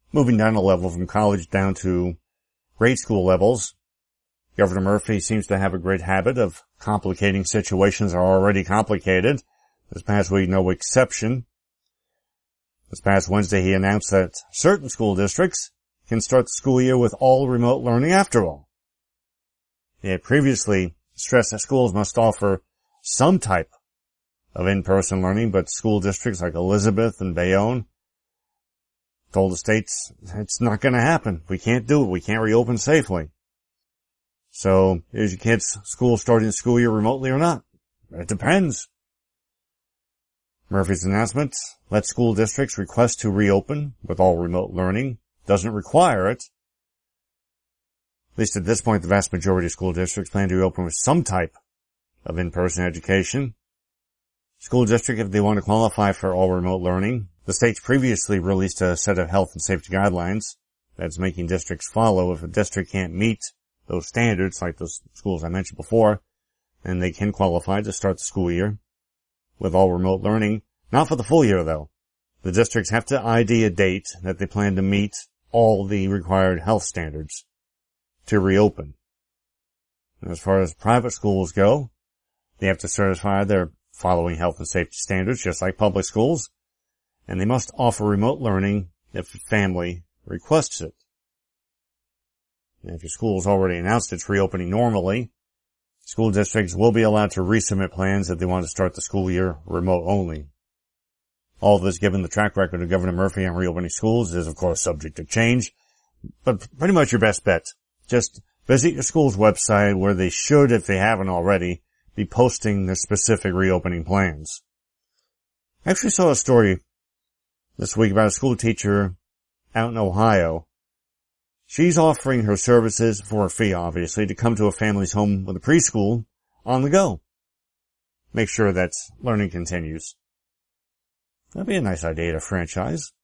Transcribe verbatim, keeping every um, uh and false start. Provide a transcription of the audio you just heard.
moving down a level from college down to grade school levels. Governor Murphy seems to have a great habit of complicating situations that are already complicated. This past week, no exception. This past Wednesday, he announced that certain school districts can start the school year with all remote learning after all. He had previously stressed that schools must offer some type of in-person learning, but school districts like Elizabeth and Bayonne told the states it's not going to happen. We can't do it. We can't reopen safely. So, is your kids' school starting the school year remotely or not? It depends. Murphy's announcement let school districts request to reopen with all remote learning. Doesn't require it. At least at this point, the vast majority of school districts plan to reopen with some type of in-person education. School district, if they want to qualify for all remote learning, the states previously released a set of health and safety guidelines that's making districts follow. If a district can't meet those standards, like those schools I mentioned before, then they can qualify to start the school year with all remote learning. Not for the full year, though. The districts have to I D a date that they plan to meet all the required health standards to reopen. And as far as private schools go, they have to certify they're following health and safety standards, just like public schools, and they must offer remote learning if a family requests it. And if your school's already announced it's reopening normally, school districts will be allowed to resubmit plans if they want to start the school year remote only. All of this, given the track record of Governor Murphy on reopening schools, is of course subject to change, but pretty much your best bet. Just visit your school's website where they should, if they haven't already, be posting their specific reopening plans. I actually saw a story this week about a school teacher out in Ohio. She's offering her services for a fee, obviously, to come to a family's home with a preschool on the go. Make sure that learning continues. That'd be a nice idea to franchise.